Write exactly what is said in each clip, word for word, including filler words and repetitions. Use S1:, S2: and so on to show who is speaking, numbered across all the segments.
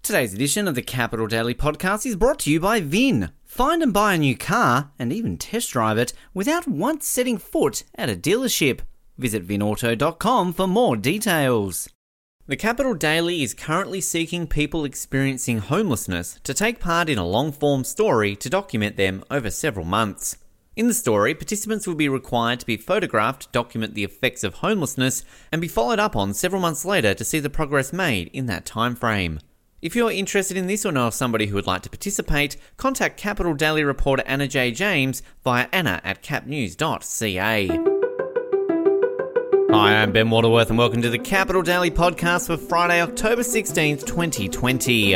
S1: Today's edition of the Capital Daily Podcast is brought to you by Vin. Find and buy a new car and even test drive it without once setting foot at a dealership. Visit vin auto dot com for more details. The Capital Daily is currently seeking people experiencing homelessness to take part in a long-form story to document them over several months. In the story, participants will be required to be photographed to document the effects of homelessness and be followed up on several months later to see the progress made in that time frame. If you're interested in this or know of somebody who would like to participate, contact Capital Daily reporter Anna J. James via anna at cap news dot c a. Hi, I'm Ben Waterworth and welcome to the Capital Daily Podcast for Friday, October sixteenth, twenty twenty.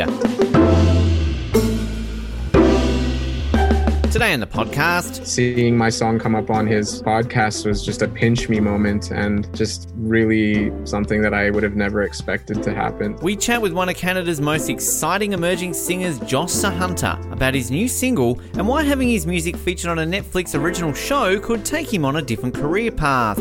S1: Today in the podcast,
S2: seeing my song come up on his podcast was just a pinch me moment and just really something that I would have never expected to happen.
S1: We chat with one of Canada's most exciting emerging singers, Josh Sahunter, about his new single and why having his music featured on a Netflix original show could take him on a different career path.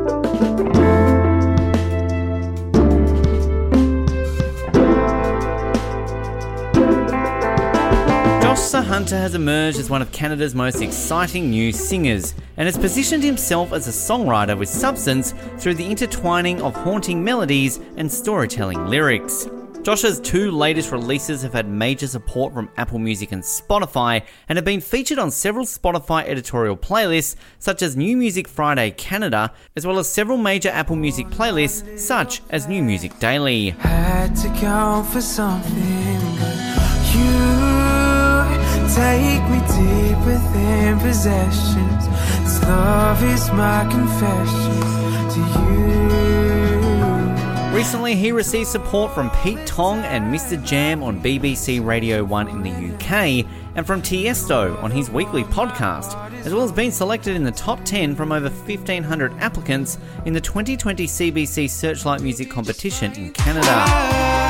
S1: Josh Sahunter has emerged as one of Canada's most exciting new singers and has positioned himself as a songwriter with substance through the intertwining of haunting melodies and storytelling lyrics. Josh's two latest releases have had major support from Apple Music and Spotify and have been featured on several Spotify editorial playlists such as New Music Friday Canada, as well as several major Apple Music playlists such as New Music Daily.
S3: Had to go for something, but you take me deep within possessions. This love is my confession to you.
S1: Recently, he received support from Pete Tong and Mister Jam on B B C Radio one in the U K, and from Tiesto on his weekly podcast, as well as being selected in the top ten from over fifteen hundred applicants in the twenty twenty C B C Searchlight Music Competition in Canada.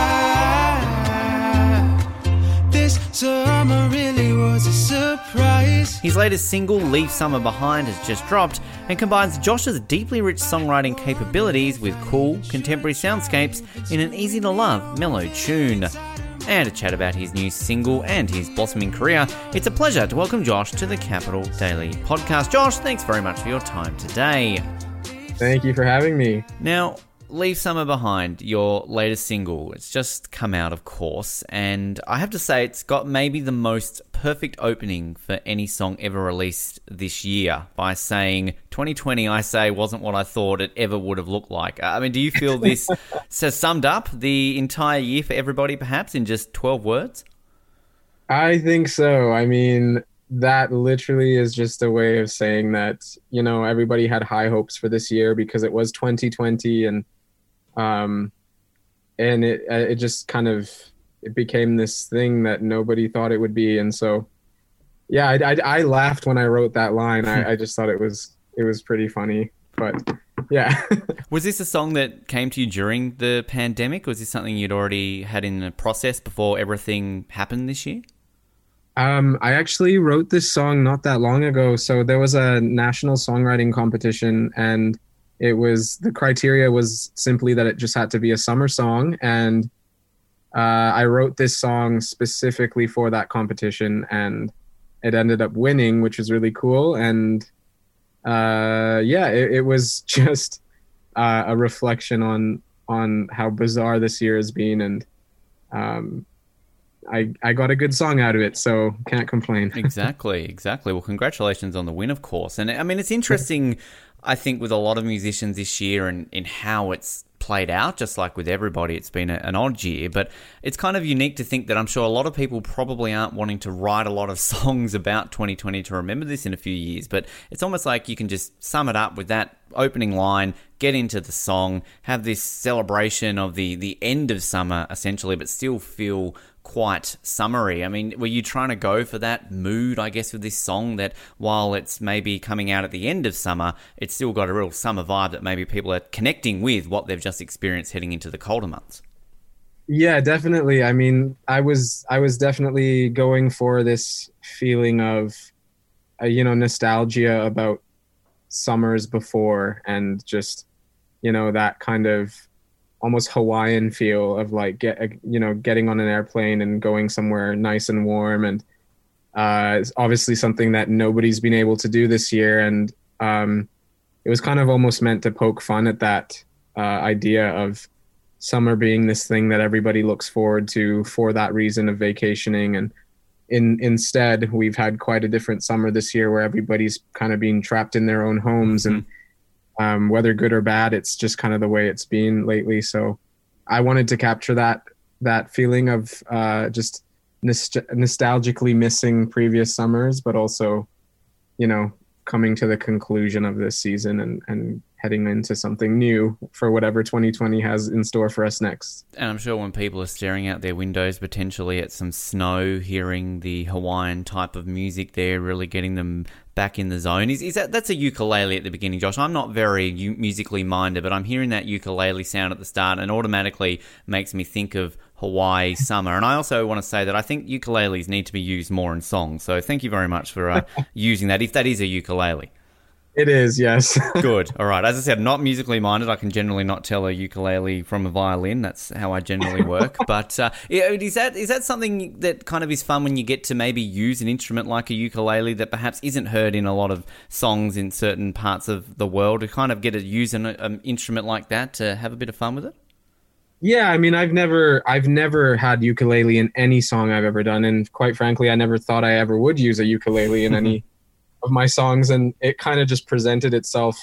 S3: This summer really was a surprise.
S1: His latest single, Leave Summer Behind, has just dropped and combines Josh's deeply rich songwriting capabilities with cool, contemporary soundscapes in an easy-to-love, mellow tune. And to chat about his new single and his blossoming career, it's a pleasure to welcome Josh to the Capital Daily Podcast. Josh, thanks very much for your time today.
S2: Thank you for having me.
S1: Now, Leave Summer Behind, your latest single. It's just come out, of course, and I have to say it's got maybe the most perfect opening for any song ever released this year by saying, twenty twenty, I say, wasn't what I thought it ever would have looked like. I mean, do you feel this has summed up the entire year for everybody, perhaps, in just twelve words?
S2: I think so. I mean, that literally is just a way of saying that, you know, everybody had high hopes for this year because it was twenty twenty, and Um, and it, it just kind of, it became this thing that nobody thought it would be. And so, yeah, I, I, I laughed when I wrote that line. I, I just thought it was, it was pretty funny, but yeah.
S1: Was this a song that came to you during the pandemic? Was this something you'd already had in the process before everything happened this year?
S2: Um, I actually wrote this song not that long ago. So there was a national songwriting competition, and it was, the criteria was simply that it just had to be a summer song. And uh, I wrote this song specifically for that competition, and it ended up winning, which was really cool. And uh, yeah, it, it was just uh, a reflection on on how bizarre this year has been. And um, I, I got a good song out of it, so can't complain.
S1: Exactly, exactly. Well, congratulations on the win, of course. And I mean, it's interesting, I think, with a lot of musicians this year and in how it's played out, just like with everybody, it's been a, an odd year, but it's kind of unique to think that I'm sure a lot of people probably aren't wanting to write a lot of songs about twenty twenty to remember this in a few years, but it's almost like you can just sum it up with that opening line, get into the song, have this celebration of the, the end of summer, essentially, but still feel quite summery. I mean, were you trying to go for that mood, I guess, with this song, that while it's maybe coming out at the end of summer, it's still got a real summer vibe that maybe people are connecting with what they've just experienced heading into the colder months?
S2: Yeah, definitely. I mean, I was I was definitely going for this feeling of, uh, you know, nostalgia about summers before, and just, you know, that kind of almost Hawaiian feel of like get you know getting on an airplane and going somewhere nice and warm, and uh, it's obviously something that nobody's been able to do this year, and um, it was kind of almost meant to poke fun at that uh, idea of summer being this thing that everybody looks forward to for that reason of vacationing, and in instead we've had quite a different summer this year where everybody's kind of being trapped in their own homes, and Um, whether good or bad, it's just kind of the way it's been lately. So I wanted to capture that that feeling of uh, just nost- nostalgically missing previous summers, but also, you know, coming to the conclusion of this season and, and heading into something new for whatever twenty twenty has in store for us next.
S1: And I'm sure when people are staring out their windows potentially at some snow, hearing the Hawaiian type of music there, really getting them back in the zone. Is, is that that's a ukulele at the beginning, Josh? I'm not very u- musically minded, but I'm hearing that ukulele sound at the start and automatically makes me think of Hawaii summer. And I also want to say that I think ukuleles need to be used more in songs. So thank you very much for uh, using that, if that is a ukulele.
S2: It is, yes.
S1: Good. All right. As I said, not musically minded. I can generally not tell a ukulele from a violin. That's how I generally work. But uh, is that is that something that kind of is fun when you get to maybe use an instrument like a ukulele that perhaps isn't heard in a lot of songs in certain parts of the world, to kind of get to use an um, instrument like that to have a bit of fun with it?
S2: Yeah, I mean, I've never I've never had ukulele in any song I've ever done, and quite frankly, I never thought I ever would use a ukulele in any of my songs, and it kind of just presented itself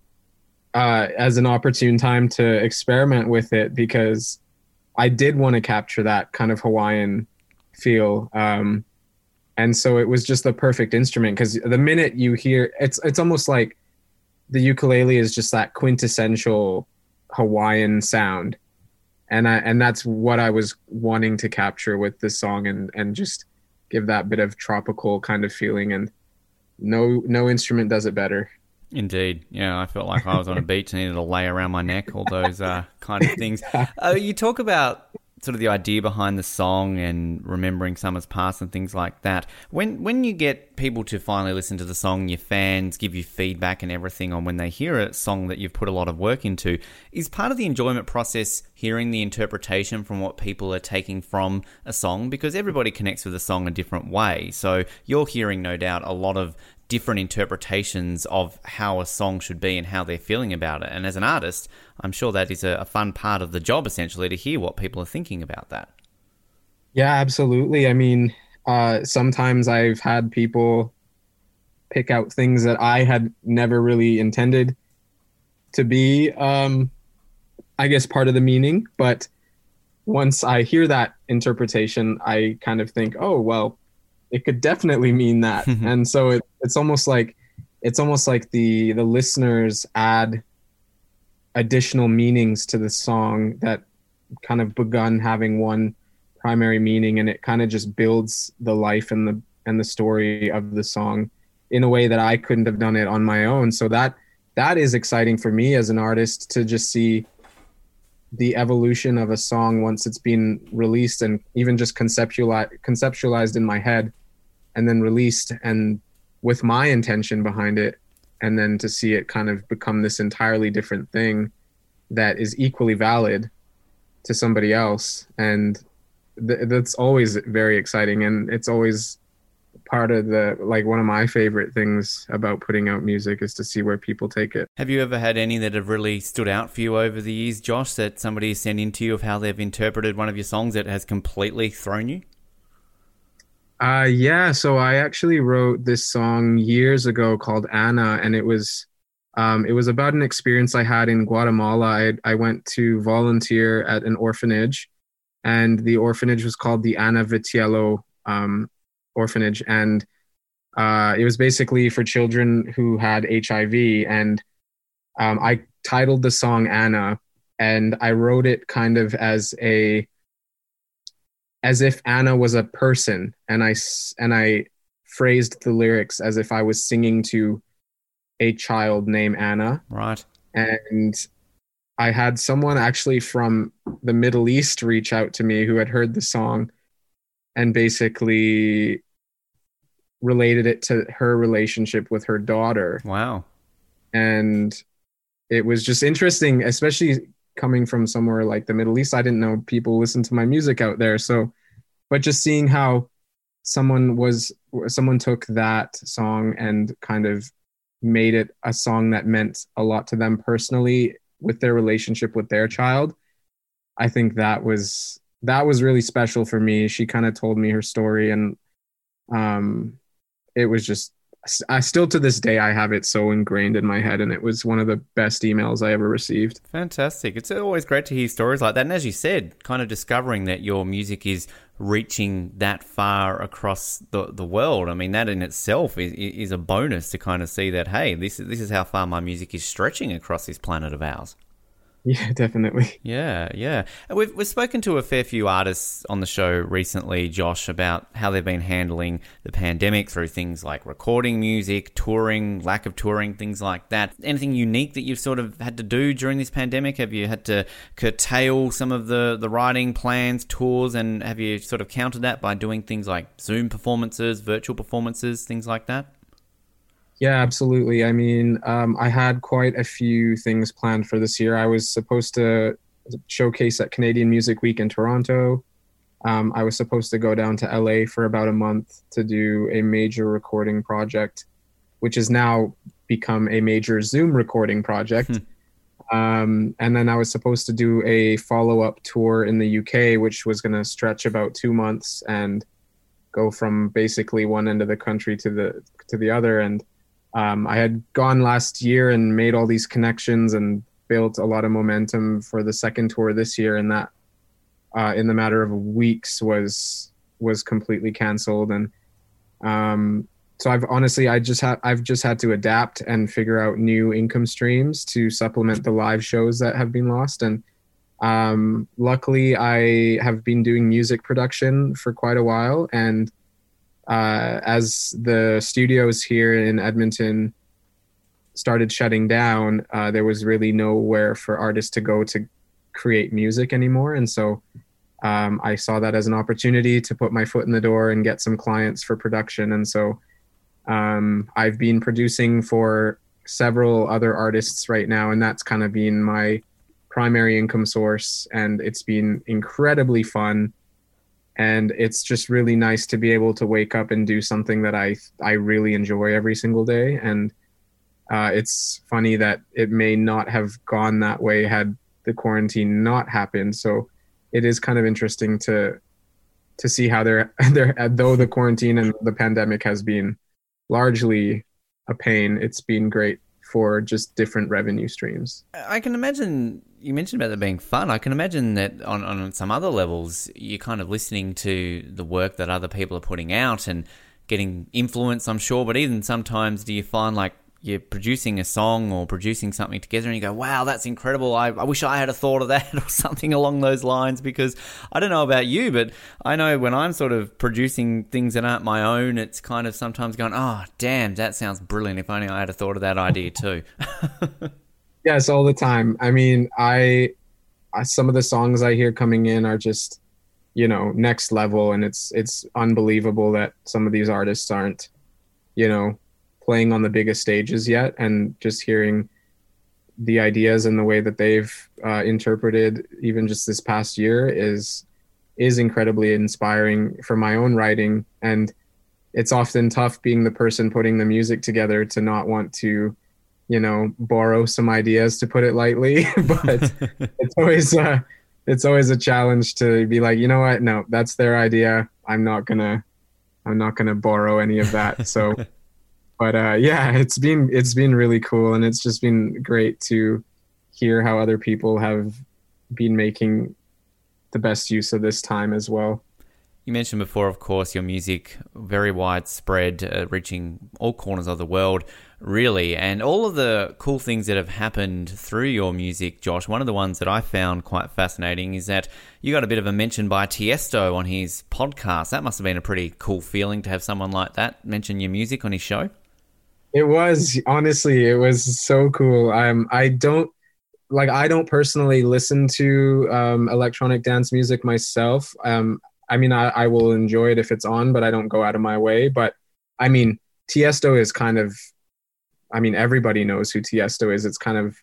S2: uh, as an opportune time to experiment with it, because I did want to capture that kind of Hawaiian feel, um, and so it was just the perfect instrument, because the minute you hear it's it's almost like the ukulele is just that quintessential Hawaiian sound, and I and that's what I was wanting to capture with this song, and and just give that bit of tropical kind of feeling, and No, no instrument does it better.
S1: Indeed. Yeah, I felt like I was on a beach and needed a lay around my neck, all those uh, kind of things. Uh, you talk about sort of the idea behind the song and remembering summers past and things like that. When when you get people to finally listen to the song, your fans give you feedback and everything on when they hear a song that you've put a lot of work into, is part of the enjoyment process hearing the interpretation from what people are taking from a song? Because everybody connects with a song a different way. So you're hearing, no doubt, a lot of different interpretations of how a song should be and how they're feeling about it. And as an artist, I'm sure that is a, a fun part of the job, essentially, to hear what people are thinking about that.
S2: Yeah, absolutely. I mean, uh, sometimes I've had people pick out things that I had never really intended to be, um, I guess, part of the meaning. But once I hear that interpretation, I kind of think, oh, well, it could definitely mean that. And so it, it's almost like it's almost like the the listeners add additional meanings to the song that kind of begun having one primary meaning, and it kind of just builds the life and the and the story of the song in a way that I couldn't have done it on my own. So that that is exciting for me as an artist, to just see the evolution of a song once it's been released and even just conceptualized conceptualized in my head and then released, and with my intention behind it, and then to see it kind of become this entirely different thing that is equally valid to somebody else. And th- that's always very exciting, and it's always part of the, like, one of my favorite things about putting out music is to see where people take it.
S1: Have you ever had any that have really stood out for you over the years, Josh, that somebody has sent in to you of how they've interpreted one of your songs that has completely thrown you?
S2: Uh, yeah, so I actually wrote this song years ago called Anna, and it was um, it was about an experience I had in Guatemala. I, I went to volunteer at an orphanage, and the orphanage was called the Ana Vitiello um, orphanage, and uh, it was basically for children who had H I V, and um, I titled the song Anna, and I wrote it kind of as a as if Anna was a person, and I and I phrased the lyrics as if I was singing to a child named Anna.
S1: Right.
S2: And I had someone actually from the Middle East reach out to me who had heard the song and basically related it to her relationship with her daughter.
S1: Wow.
S2: And it was just interesting, especially coming from somewhere like the Middle East, I didn't know people listen to my music out there. So, but just seeing how someone was, someone took that song and kind of made it a song that meant a lot to them personally with their relationship with their child. I think that was, that was really special for me. She kind of told me her story, and um, it was just, I still to this day, I have it so ingrained in my head, and it was one of the best emails I ever received.
S1: Fantastic. It's always great to hear stories like that. And as you said, kind of discovering that your music is reaching that far across the, the world. I mean, that in itself is, is a bonus to kind of see that, hey, this is, this is how far my music is stretching across this planet of ours.
S2: Yeah, definitely.
S1: Yeah, yeah. And we've we've spoken to a fair few artists on the show recently, Josh, about how they've been handling the pandemic through things like recording music, touring, lack of touring, things like that. Anything unique that you've sort of had to do during this pandemic? Have you had to curtail some of the, the writing plans, tours, and have you sort of countered that by doing things like Zoom performances, virtual performances, things like that?
S2: Yeah, absolutely. I mean, um, I had quite a few things planned for this year. I was supposed to showcase at Canadian Music Week in Toronto. Um, I was supposed to go down to L A for about a month to do a major recording project, which has now become a major Zoom recording project. um, and then I was supposed to do a follow-up tour in the U K, which was going to stretch about two months and go from basically one end of the country to the to the other. And Um, I had gone last year and made all these connections and built a lot of momentum for the second tour this year, and that uh, in the matter of weeks was was completely canceled. And um, so I've honestly, I just had I've just had to adapt and figure out new income streams to supplement the live shows that have been lost. And um, luckily, I have been doing music production for quite a while, and Uh, as the studios here in Edmonton started shutting down, uh, there was really nowhere for artists to go to create music anymore. And so um, I saw that as an opportunity to put my foot in the door and get some clients for production. And so um, I've been producing for several other artists right now, and that's kind of been my primary income source. And it's been incredibly fun. And it's just really nice to be able to wake up and do something that I I really enjoy every single day. And uh, it's funny that it may not have gone that way had the quarantine not happened. So it is kind of interesting to to see how they're, they're though the quarantine and the pandemic has been largely a pain, it's been great for just different revenue streams.
S1: I can imagine, you mentioned about it being fun. I can imagine that on, on some other levels, you're kind of listening to the work that other people are putting out and getting influence, I'm sure. But even sometimes do you find like you're producing a song or producing something together and you go, wow, that's incredible. I, I wish I had a thought of that or something along those lines, because I don't know about you, but I know when I'm sort of producing things that aren't my own, it's kind of sometimes going, oh, damn, that sounds brilliant. If only I had a thought of that idea too.
S2: Yes, all the time. I mean, I, I some of the songs I hear coming in are just, you know, next level. And it's, it's unbelievable that some of these artists aren't, you know, playing on the biggest stages yet, and just hearing the ideas and the way that they've uh, interpreted even just this past year is is incredibly inspiring for my own writing. And it's often tough being the person putting the music together to not want to, you know, borrow some ideas, to put it lightly. But it's always uh, it's always a challenge to be like, you know what, no, that's their idea. I'm not gonna I'm not gonna borrow any of that. So. But uh, yeah, it's been it's been really cool, and it's just been great to hear how other people have been making the best use of this time as well.
S1: You mentioned before, of course, your music very widespread, uh, reaching all corners of the world, really, and all of the cool things that have happened through your music, Josh. One of the ones that I found quite fascinating is that you got a bit of a mention by Tiesto on his podcast. That must have been a pretty cool feeling to have someone like that mention your music on his show.
S2: It was, honestly, it was so cool. Um, I don't like, I don't personally listen to um, electronic dance music myself. Um, I mean, I, I will enjoy it if it's on, but I don't go out of my way. But I mean, Tiesto is kind of, I mean, everybody knows who Tiesto is. It's kind of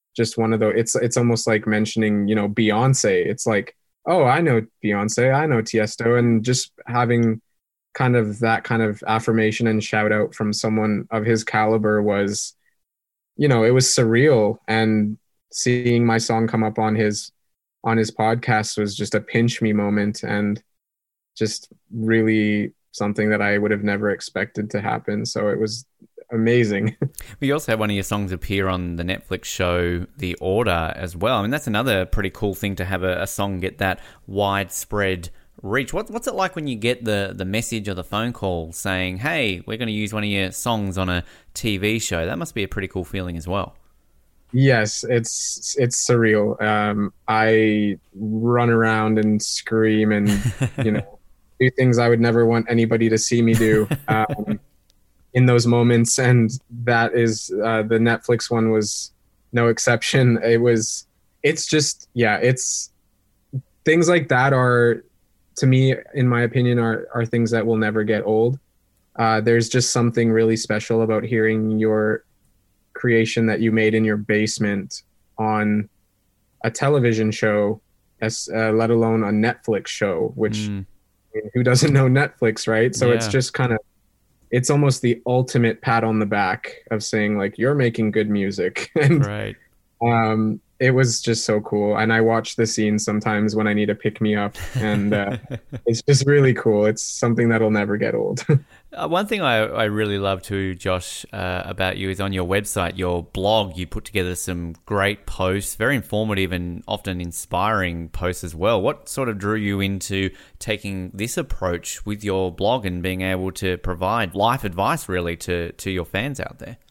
S2: just one of those. It's it's almost like mentioning, you know, Beyonce. It's like, oh, I know Beyonce, I know Tiesto, and just having kind of that kind of affirmation and shout out from someone of his caliber was, you know, it was surreal. And seeing my song come up on his on his podcast was just a pinch me moment, and just really something that I would have never expected to happen. So it was amazing.
S1: We also had one of your songs appear on the Netflix show The Order as well. I mean, that's another pretty cool thing to have a, a song get that widespread reach. What, what's it like when you get the, the message or the phone call saying, hey, we're going to use one of your songs on a T V show? That must be a pretty cool feeling as well.
S2: Yes, it's it's surreal. Um, I run around and scream and, you know, do things I would never want anybody to see me do um, in those moments. And that is, uh, the Netflix one was no exception. It was, it's just, yeah, it's, things like that are, to me, in my opinion, are, are things that will never get old. Uh, there's just something really special about hearing your creation that you made in your basement on a television show, as uh, let alone a Netflix show, which mm. I mean, who doesn't know Netflix, right? So yeah. It's just kind of, it's almost the ultimate pat on the back of saying like, you're making good music. And
S1: right.
S2: um, it was just so cool. And I watch the scene sometimes when I need to pick me up, and uh, it's just really cool. It's something that'll never get old.
S1: Uh, one thing I, I really love too, Josh, uh, about you is on your website, your blog, you put together some great posts, very informative and often inspiring posts as well. What sort of drew you into taking this approach with your blog and being able to provide life advice really to, to your fans out there?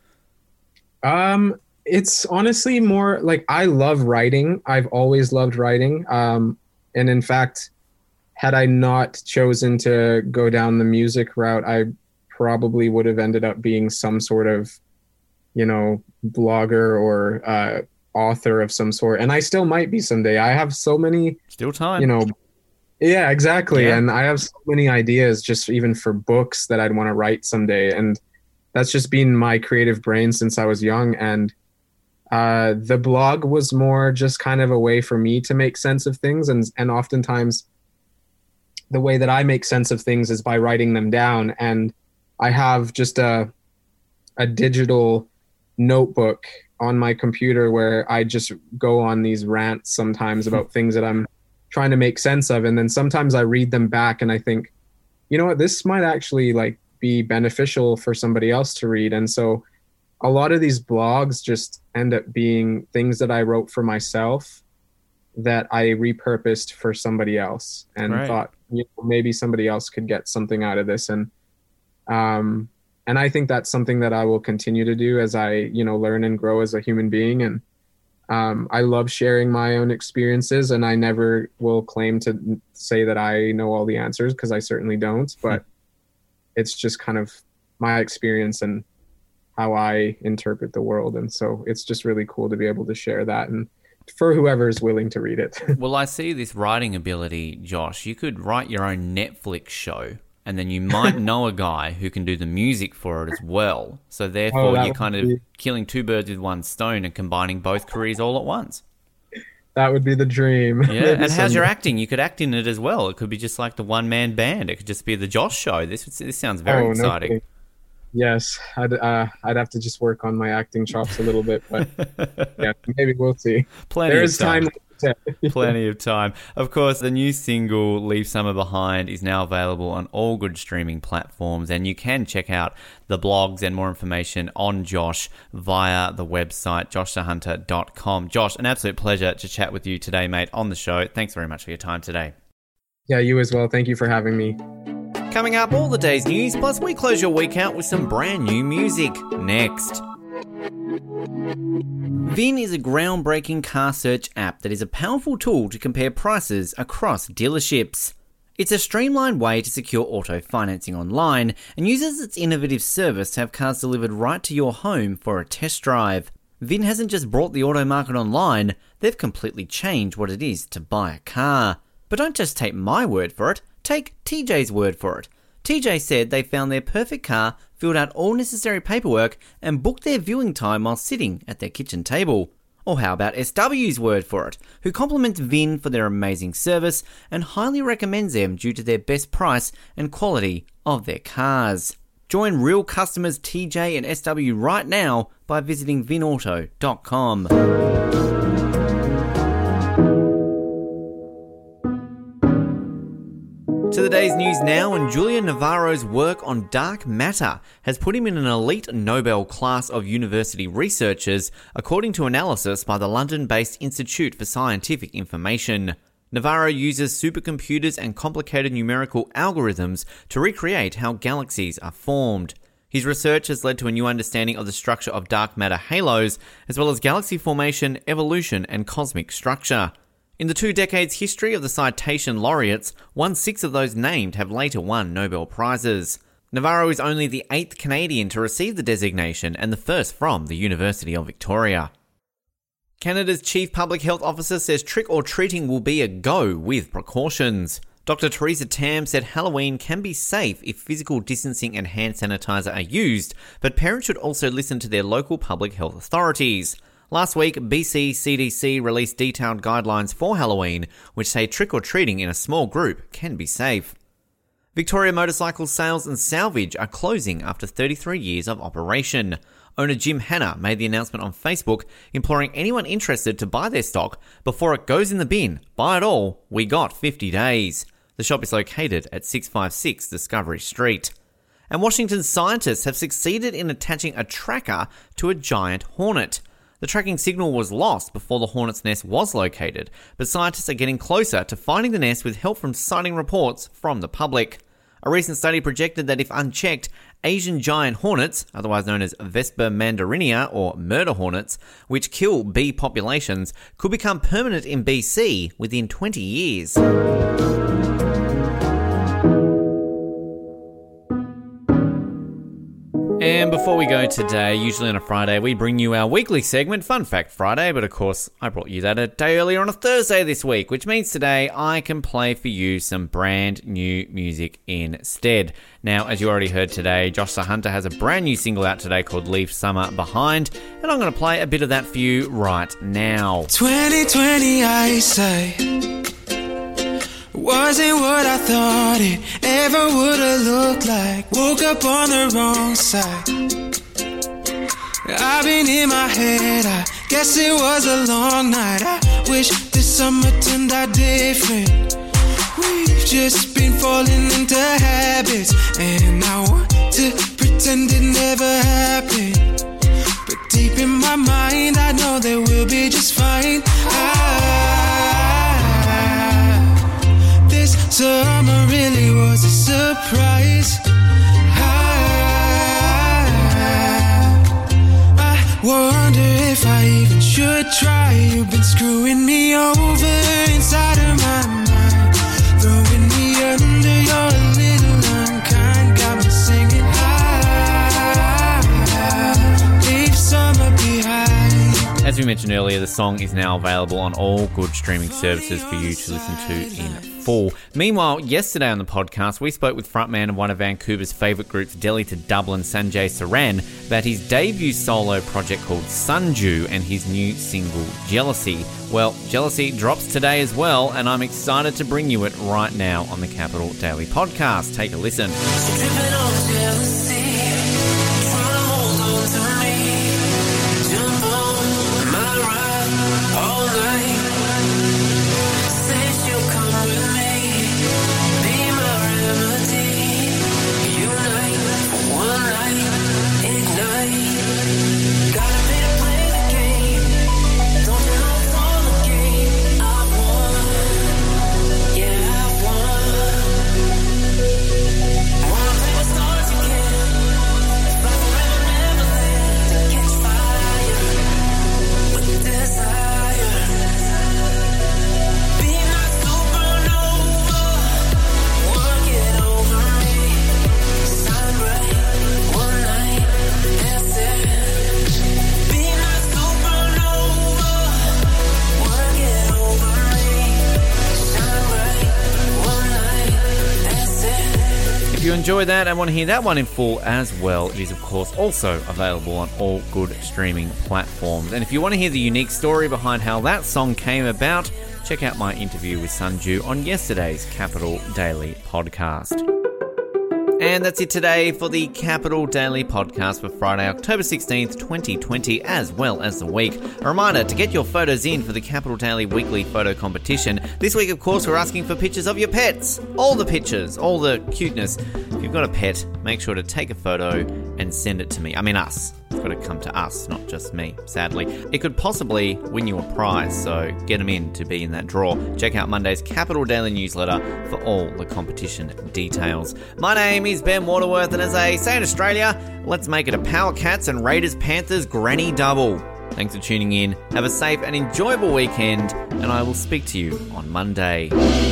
S2: Um, it's honestly more like, I love writing. I've always loved writing. Um, and in fact, had I not chosen to go down the music route, I probably would have ended up being some sort of, you know, blogger or uh, author of some sort. And I still might be someday. I have so many...
S1: Still time.
S2: You know, yeah, exactly.
S1: Yeah.
S2: And I have so many ideas just even for books that I'd want to write someday. And that's just been my creative brain since I was young. And uh, the blog was more just kind of a way for me to make sense of things. And, and oftentimes... the way that I make sense of things is by writing them down. And I have just a a digital notebook on my computer where I just go on these rants sometimes about things that I'm trying to make sense of. And then sometimes I read them back and I think, you know what, this might actually like be beneficial for somebody else to read. And so a lot of these blogs just end up being things that I wrote for myself that I repurposed for somebody else, and right. thought, you know, maybe somebody else could get something out of this. And, um, and I think that's something that I will continue to do as I, you know, learn and grow as a human being. And, um, I love sharing my own experiences, and I never will claim to say that I know all the answers, because I certainly don't, but it's just kind of my experience and how I interpret the world. And so it's just really cool to be able to share that, and for whoever is willing to read it.
S1: Well, I see this writing ability, Josh. You could write your own Netflix show, and then you might know a guy who can do the music for it as well. So therefore, oh, you're kind of be... killing two birds with one stone and combining both careers all at once.
S2: That would be the dream.
S1: Yeah, and how's your acting? You could act in it as well. It could be just like the one-man band. It could just be the Josh show. This this sounds very oh, exciting. No
S2: Yes, I'd uh, I'd have to just work on my acting chops a little bit, but yeah, maybe we'll see.
S1: Plenty
S2: there
S1: of
S2: is
S1: time.
S2: time.
S1: Plenty of time. Of course, the new single "Leave Summer Behind" is now available on all good streaming platforms, and you can check out the blogs and more information on Josh via the website josh the hunter dot com. Josh, an absolute pleasure to chat with you today, mate, on the show. Thanks very much for your time today.
S2: Yeah, you as well. Thank you for having me.
S1: Coming up, all the day's news, plus we close your week out with some brand new music. Next. Vin is a groundbreaking car search app that is a powerful tool to compare prices across dealerships. It's a streamlined way to secure auto financing online and uses its innovative service to have cars delivered right to your home for a test drive. Vin hasn't just brought the auto market online, they've completely changed what it is to buy a car. But don't just take my word for it. Take T J's word for it. T J said they found their perfect car, filled out all necessary paperwork, and booked their viewing time while sitting at their kitchen table. Or how about S W's word for it, who compliments Vin for their amazing service and highly recommends them due to their best price and quality of their cars. Join real customers T J and S W right now by visiting vin auto dot com. To the day's news now, and Julian Navarro's work on dark matter has put him in an elite Nobel class of university researchers, according to analysis by the London-based Institute for Scientific Information. Navarro uses supercomputers and complicated numerical algorithms to recreate how galaxies are formed. His research has led to a new understanding of the structure of dark matter halos, as well as galaxy formation, evolution, and cosmic structure. In the two decades history of the citation laureates, one-sixth of those named have later won Nobel Prizes. Navarro is only the eighth Canadian to receive the designation and the first from the University of Victoria. Canada's Chief Public Health Officer says trick-or-treating will be a go with precautions. Doctor Theresa Tam said Halloween can be safe if physical distancing and hand sanitizer are used, but parents should also listen to their local public health authorities. Last week, B C C D C released detailed guidelines for Halloween, which say trick-or-treating in a small group can be safe. Victoria Motorcycle Sales and Salvage are closing after thirty-three years of operation. Owner Jim Hanna made the announcement on Facebook, imploring anyone interested to buy their stock before it goes in the bin. Buy it all, we got fifty days. The shop is located at six fifty-six Discovery Street. And Washington scientists have succeeded in attaching a tracker to a giant hornet. The tracking signal was lost before the hornet's nest was located, but scientists are getting closer to finding the nest with help from sighting reports from the public. A recent study projected that if unchecked, Asian giant hornets, otherwise known as Vespa mandarinia or murder hornets, which kill bee populations, could become permanent in B C within twenty years. And before we go today, usually on a Friday, we bring you our weekly segment, Fun Fact Friday, but of course, I brought you that a day earlier on a Thursday this week, which means today I can play for you some brand new music instead. Now, as you already heard today, Josh Hunter has a brand new single out today called Leave Summer Behind, and I'm going to play a bit of that for you right now.
S3: twenty twenty, I say, wasn't what I thought it ever would have looked like. Woke up on the wrong side. I've been in my head, I guess it was a long night. I wish this summer turned out different. We've just been falling into habits, and I want to pretend it never happened. But deep in my mind, I know that we'll be just fine. I, this summer really was a surprise. I, I wonder if I even should try. You've been screwing me over inside of my mind, throwing me under your little unkind. Got me singing high, leave summer behind.
S1: As we mentioned earlier, the song is now available on all good streaming services for you to listen to in full. Meanwhile, yesterday on the podcast, we spoke with frontman of one of Vancouver's favourite groups, Delhi to Dublin, Sanjay Saran, about his debut solo project called Sunju and his new single, Jealousy. Well, Jealousy drops today as well, and I'm excited to bring you it right now on the Capital Daily Podcast. Take a listen. If you enjoy that and want to hear that one in full as well, it is of course also available on all good streaming platforms. And if you want to hear the unique story behind how that song came about, check out my interview with Sunju on yesterday's Capital Daily podcast. And that's it today for the Capital Daily Podcast for Friday, October sixteenth, twenty twenty, as well as the week. A reminder to get your photos in for the Capital Daily Weekly Photo Competition. This week, of course, we're asking for pictures of your pets. All the pictures, all the cuteness. If you've got a pet, make sure to take a photo and send it to me. I mean us. It's got to come to us, not just me, sadly. It could possibly win you a prize, so get them in to be in that draw. Check out Monday's Capital Daily newsletter for all the competition details. My name is Ben Waterworth, and as they say in Australia, let's make it a Power Cats and Raiders Panthers granny double. Thanks for tuning in. Have a safe and enjoyable weekend, and I will speak to you on Monday.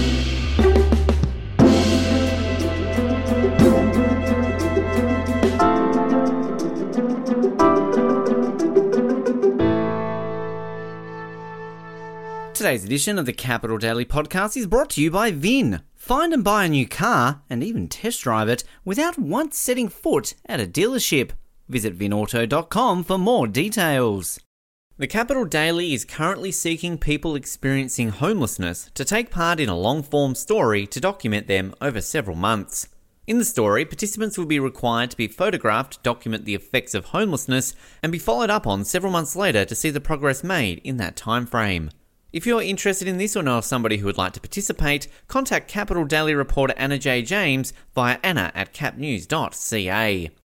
S1: Today's edition of the Capital Daily Podcast is brought to you by Vin. Find and buy a new car, and even test drive it, without once setting foot at a dealership. Visit vin auto dot com for more details. The Capital Daily is currently seeking people experiencing homelessness to take part in a long-form story to document them over several months. In the story, participants will be required to be photographed to document the effects of homelessness and be followed up on several months later to see the progress made in that time frame. If you're interested in this or know of somebody who would like to participate, contact Capital Daily reporter Anna J. James via anna at cap news dot c a.